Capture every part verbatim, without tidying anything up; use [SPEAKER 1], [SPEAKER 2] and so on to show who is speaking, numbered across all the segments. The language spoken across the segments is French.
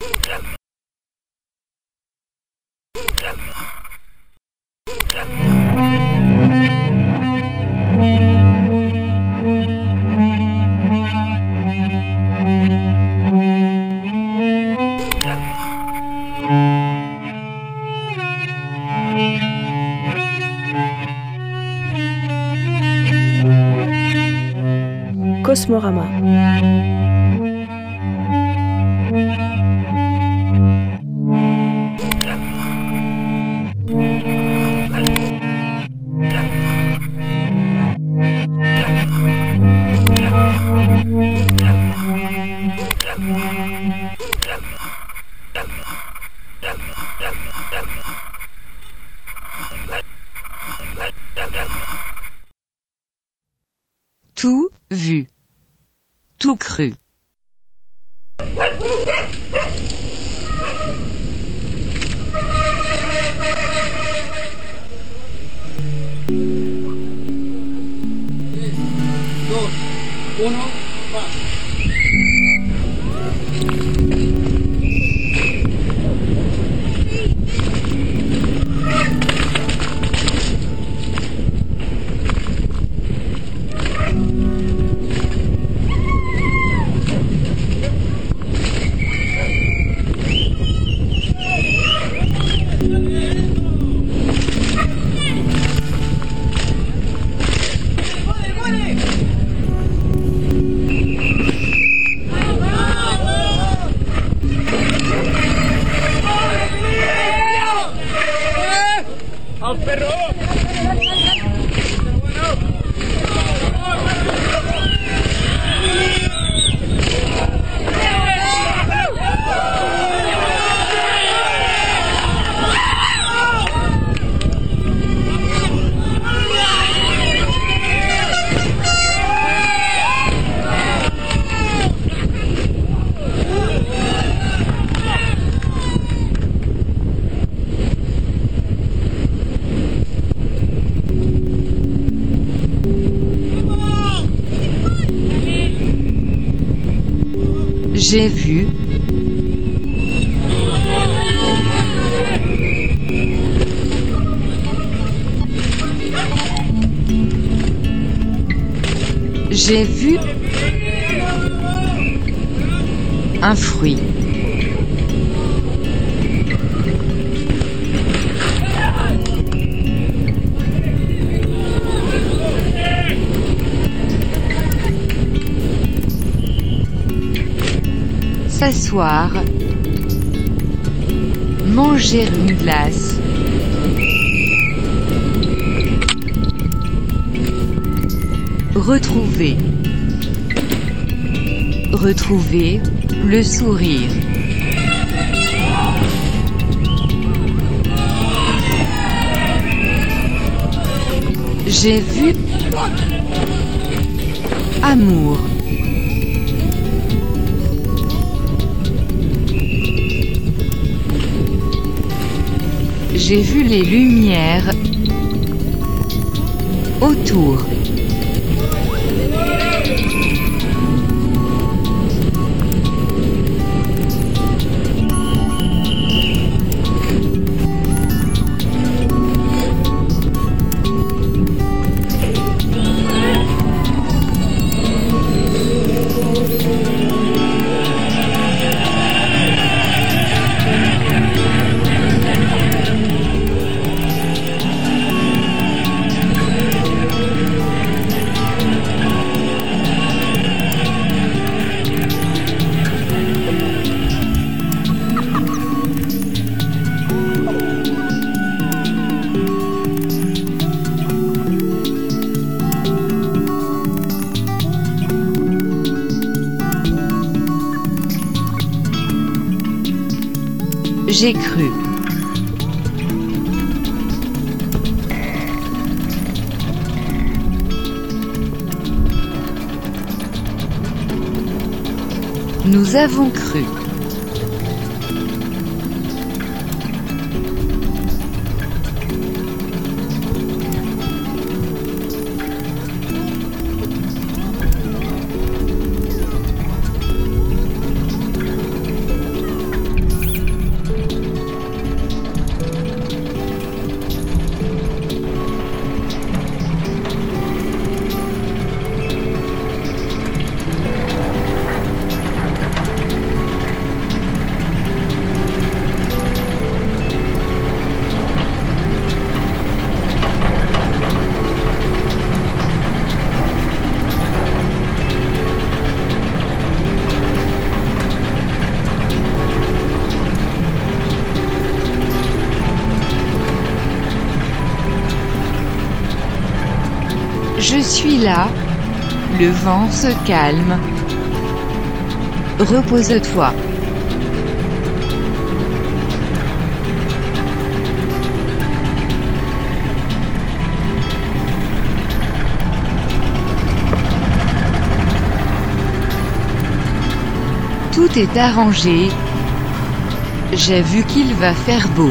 [SPEAKER 1] Cosmorama.
[SPEAKER 2] Tout vu. Tout cru.
[SPEAKER 3] Dos, uno, va. ¡Al perro!
[SPEAKER 2] J'ai vu. J'ai vu un fruit. S'asseoir, manger une glace, retrouver, retrouver le sourire. J'ai vu amour. J'ai vu les lumières autour. J'ai cru. Nous avons cru. Je suis là. Le vent se calme. Repose-toi. Tout est arrangé. J'ai vu qu'il va faire beau.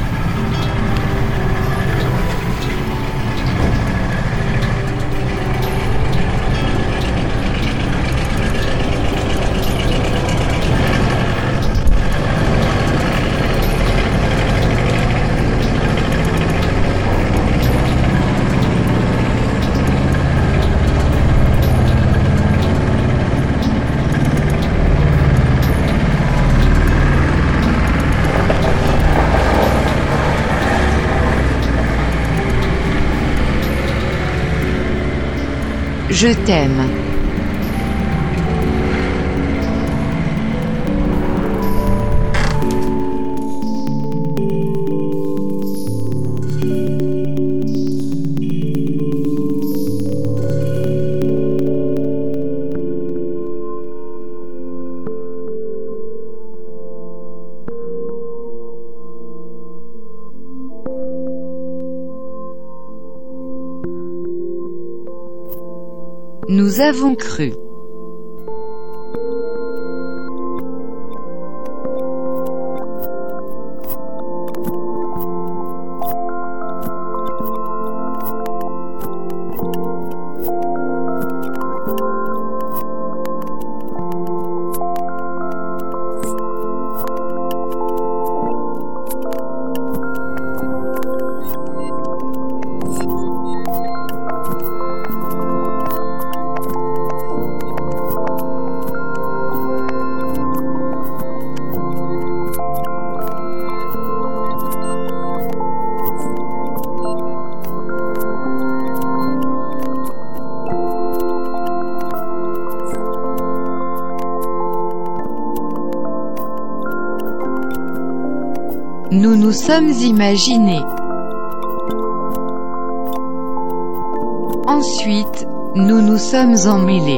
[SPEAKER 2] Je t'aime. Nous avons cru. Nous nous sommes imaginés. Ensuite, nous nous sommes emmêlés.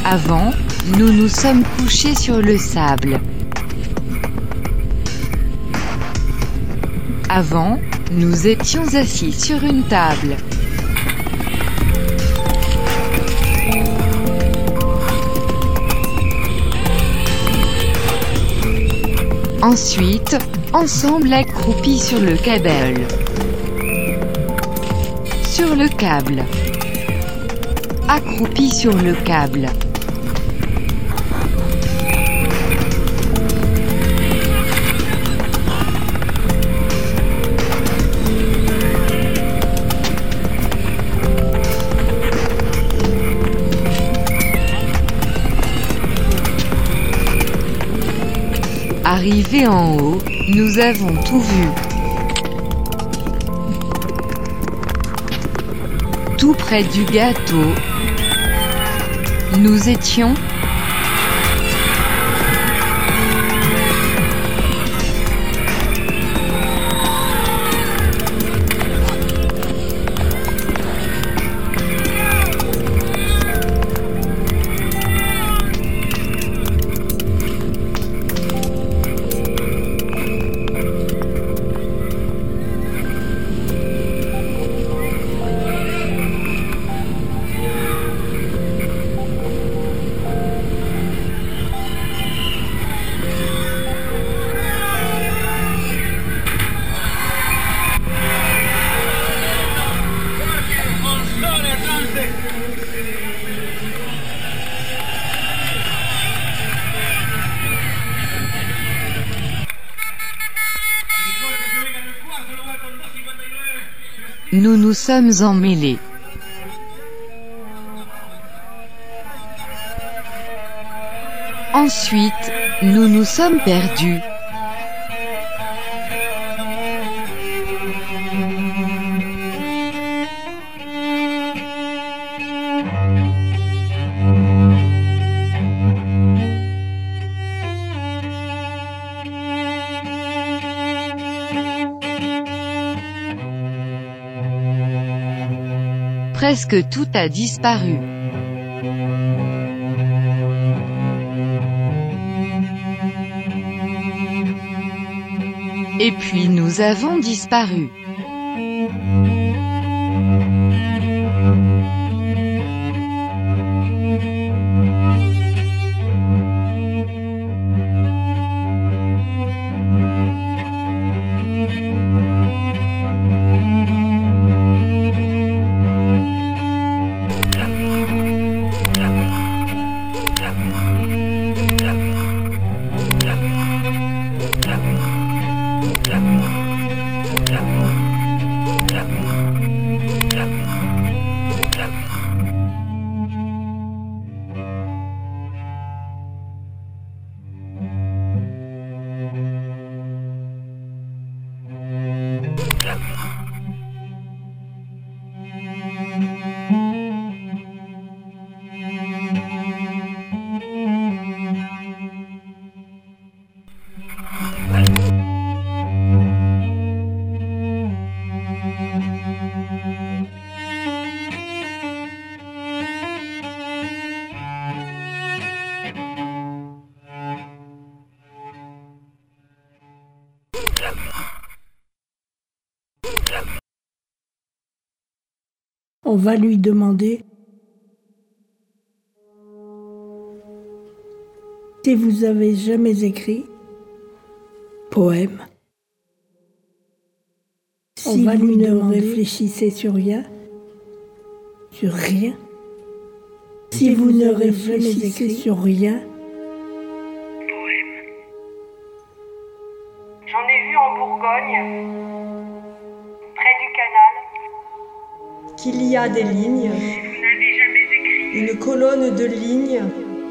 [SPEAKER 2] Avant, nous nous sommes couchés sur le sable. Avant, nous étions assis sur une table. Ensuite, ensemble accroupis sur le câble. Sur le câble. Accroupis sur le câble. Arrivés en haut, nous avons tout vu. Tout près du gâteau, nous étions Nous nous sommes emmêlés. Ensuite, nous nous sommes perdus. Presque tout a disparu. Et puis nous avons disparu.
[SPEAKER 1] On va lui demander si vous avez jamais écrit poème. On si va lui ne réfléchissez sur rien, sur rien. Si, si vous, vous ne réfléchissez sur rien,
[SPEAKER 4] poème. J'en ai vu en Bourgogne, près du canal,
[SPEAKER 5] qu'il y a des lignes,
[SPEAKER 4] si vous n'avez jamais écrit,
[SPEAKER 5] une colonne de lignes.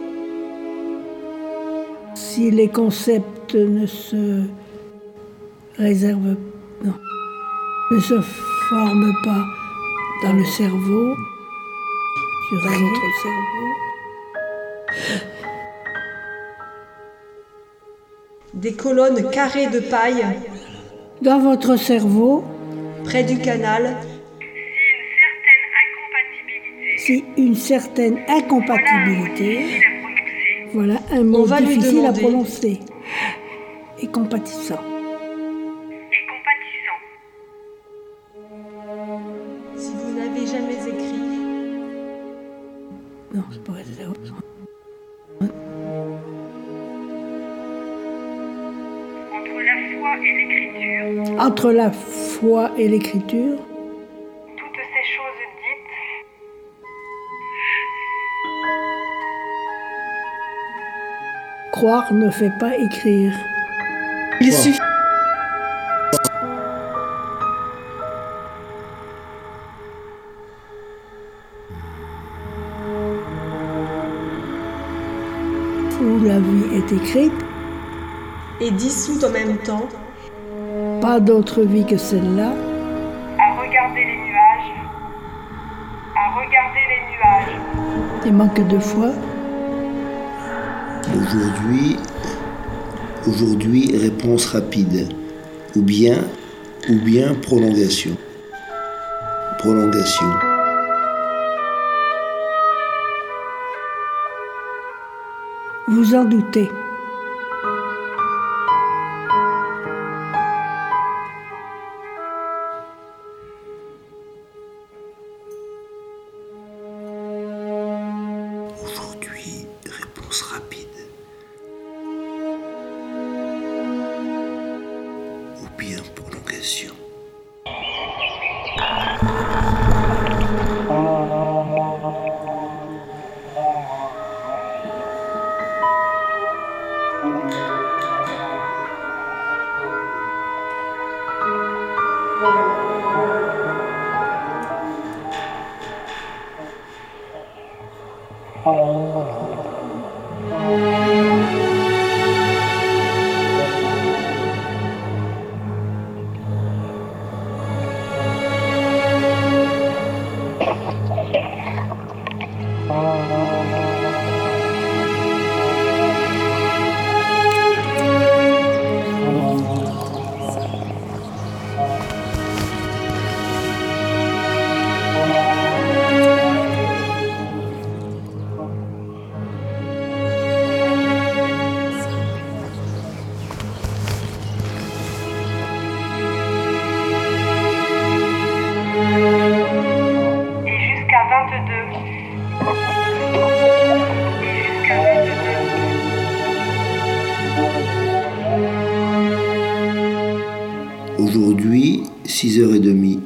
[SPEAKER 1] Si les concepts ne se réservent, non, ne se forment pas dans le cerveau, sur un autre cerveau,
[SPEAKER 5] des colonnes carrées de paille
[SPEAKER 1] dans votre cerveau,
[SPEAKER 5] près du canal.
[SPEAKER 1] aussi une certaine incompatibilité. Voilà un mot
[SPEAKER 5] On va lui
[SPEAKER 1] difficile à
[SPEAKER 5] demander.
[SPEAKER 1] prononcer. Et compatissant.
[SPEAKER 4] Et compatissant.
[SPEAKER 5] Si vous n'avez jamais écrit,
[SPEAKER 1] Non, c'est pas vrai. c'est ça.
[SPEAKER 4] Entre la foi et l'écriture,
[SPEAKER 1] Entre la foi et l'écriture,
[SPEAKER 4] toutes ces choses dites,
[SPEAKER 1] croire ne fait pas écrire.
[SPEAKER 5] il suffit.
[SPEAKER 1] Où la vie est écrite,
[SPEAKER 5] Et dissoute en même temps,
[SPEAKER 1] pas d'autre vie que celle-là.
[SPEAKER 4] à regarder les nuages, à regarder les nuages,
[SPEAKER 1] Il manque de foi.
[SPEAKER 6] Aujourd'hui, aujourd'hui, réponse rapide. Ou bien, ou bien prolongation. Prolongation.
[SPEAKER 1] Vous en doutez.
[SPEAKER 6] Aujourd'hui, réponse rapide. Ou bien prolongation.
[SPEAKER 4] et jusqu'à vingt-deux. Et jusqu'à vingt-deux.
[SPEAKER 6] Aujourd'hui, six heures trente.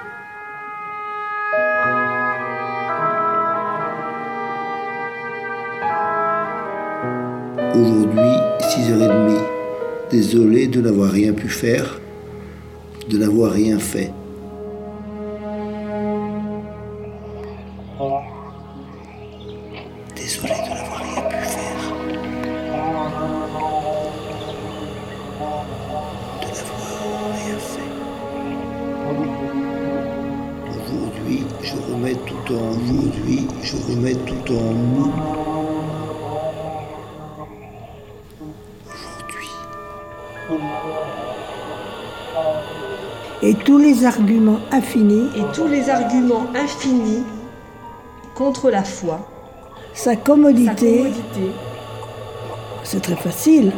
[SPEAKER 6] Aujourd'hui, six heures trente. Désolé de n'avoir rien pu faire, de n'avoir rien fait. Désolé de n'avoir rien pu faire, de n'avoir rien fait. Aujourd'hui, je remets tout en aujourd'hui, je remets tout en nous. Aujourd'hui.
[SPEAKER 1] Et tous les arguments infinis,
[SPEAKER 5] et tous les arguments infinis contre la foi,
[SPEAKER 1] sa
[SPEAKER 5] sa
[SPEAKER 1] commodité,
[SPEAKER 5] commodité,
[SPEAKER 1] c'est très facile.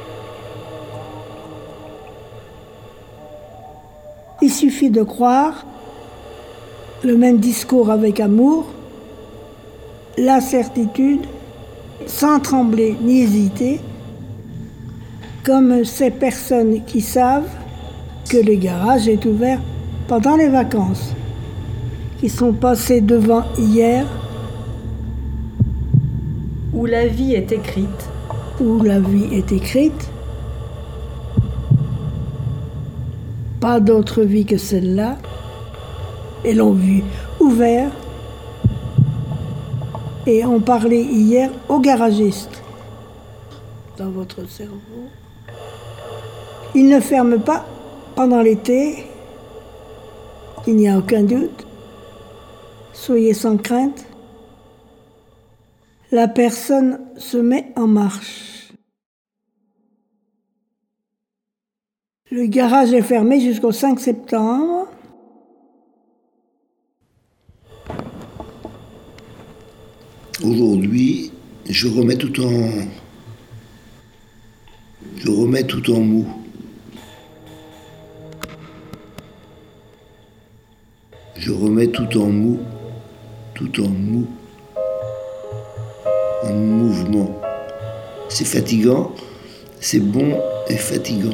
[SPEAKER 1] Il suffit de croire, le même discours avec amour, la certitude, sans trembler ni hésiter, comme ces personnes qui savent que le garage est ouvert pendant les vacances, qui sont passées devant hier,
[SPEAKER 5] où la vie est écrite,
[SPEAKER 1] où la vie est écrite, pas d'autre vie que celle-là, et l'ont vu ouvert, et ont parlé hier au garagiste. Dans votre cerveau, il ne ferme pas pendant l'été, il n'y a aucun doute. Soyez sans crainte. La personne se met en marche. Le garage est fermé jusqu'au cinq septembre.
[SPEAKER 6] Aujourd'hui, je remets tout en... Je remets tout en mou. Je remets tout en mou, tout en mou, en mouvement. C'est fatigant, c'est bon et fatigant.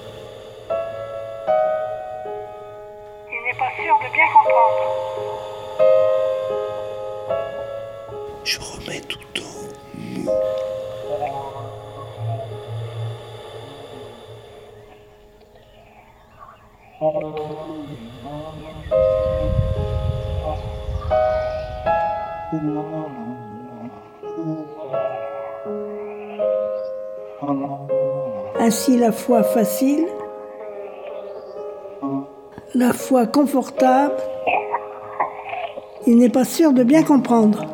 [SPEAKER 4] Il n'est pas sûr de bien comprendre.
[SPEAKER 6] Je remets tout en mou.
[SPEAKER 1] Ainsi la foi facile, la foi confortable, il n'est pas sûr de bien comprendre.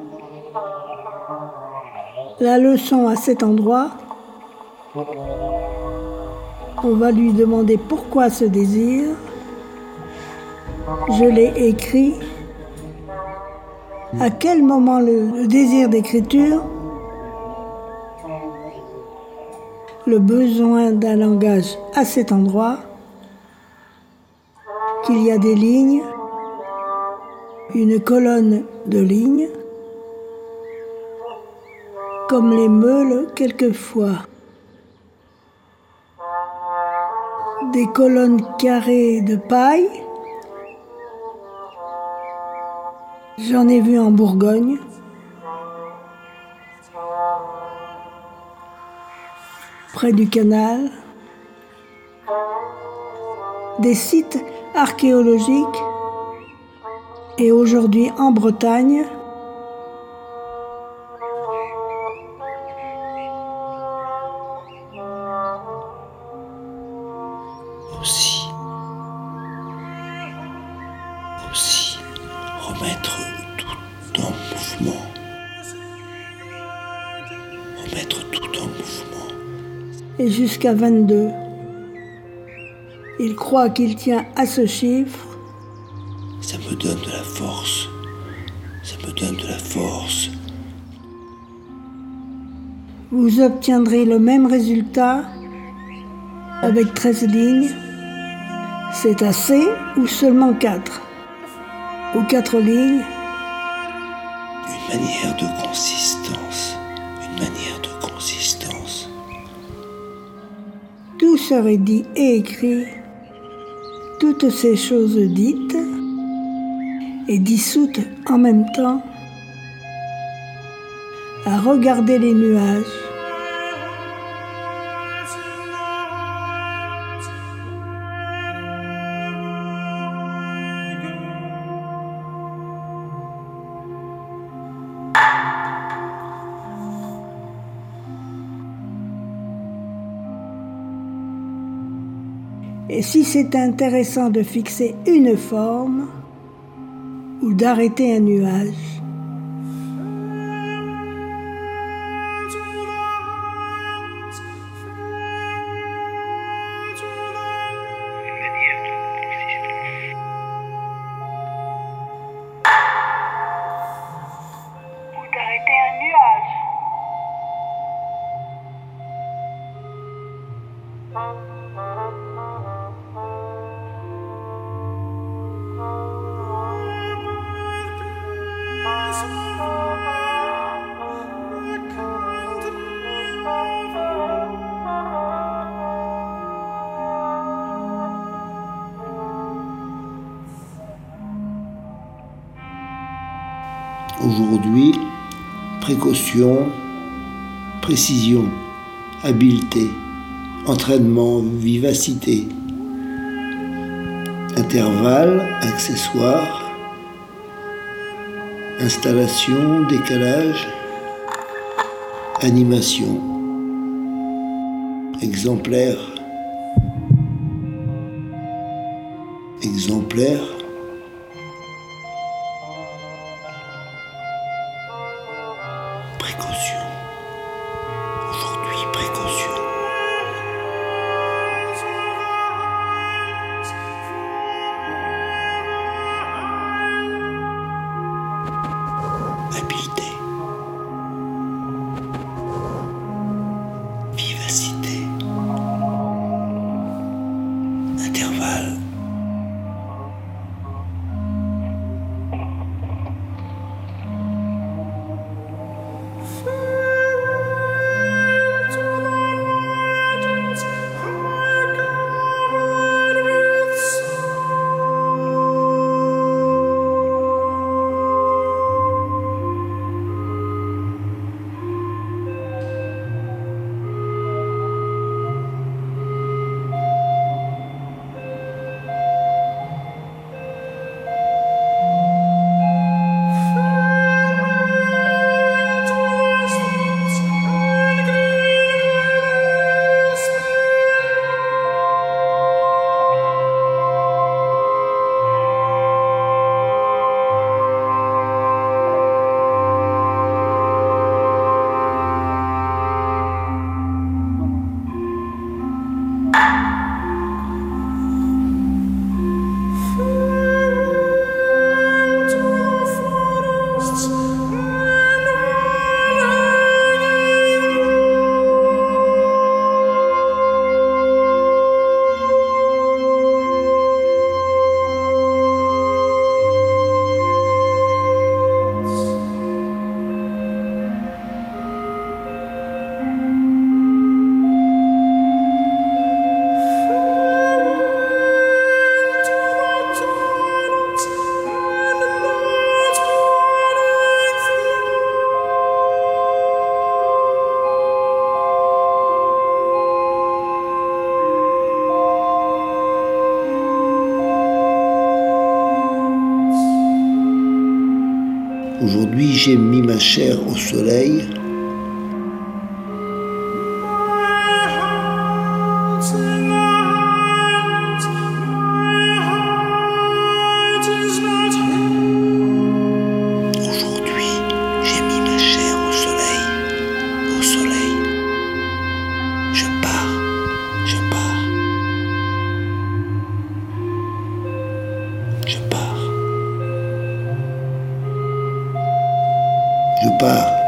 [SPEAKER 1] La leçon à cet endroit, on va lui demander pourquoi ce désir. Je l'ai écrit. À quel moment le, le désir d'écriture, le besoin d'un langage à cet endroit, qu'il y a des lignes, une colonne de lignes, comme les meules quelquefois. Des colonnes carrées de paille. J'en ai vu en Bourgogne. Près du canal. Des sites archéologiques. Et aujourd'hui en Bretagne.
[SPEAKER 6] Aussi, aussi, remettre tout en mouvement, remettre tout en mouvement.
[SPEAKER 1] Et jusqu'à vingt-deux. Il croit qu'il tient à ce chiffre.
[SPEAKER 6] Ça me donne de la force, ça me donne de la force.
[SPEAKER 1] Vous obtiendrez le même résultat avec treize lignes. C'est assez ou seulement quatre? Ou quatre lignes?
[SPEAKER 6] Une manière de consistance, une manière de consistance.
[SPEAKER 1] Tout serait dit et écrit, toutes ces choses dites et dissoutes en même temps, à regarder les nuages. Et si c'est intéressant de fixer une forme ou d'arrêter un nuage,
[SPEAKER 4] Ou d'arrêter un nuage.
[SPEAKER 6] Aujourd'hui, précaution, précision, habileté, entraînement, vivacité, intervalle, accessoire, installation, décalage, animation, exemplaire, exemplaire, précaution. Aujourd'hui, précaution. Habileté. Aujourd'hui j'ai mis ma chair au soleil. Aujourd'hui j'ai mis ma chair au soleil, au soleil. Je pars, je pars. Je pars. Je pars.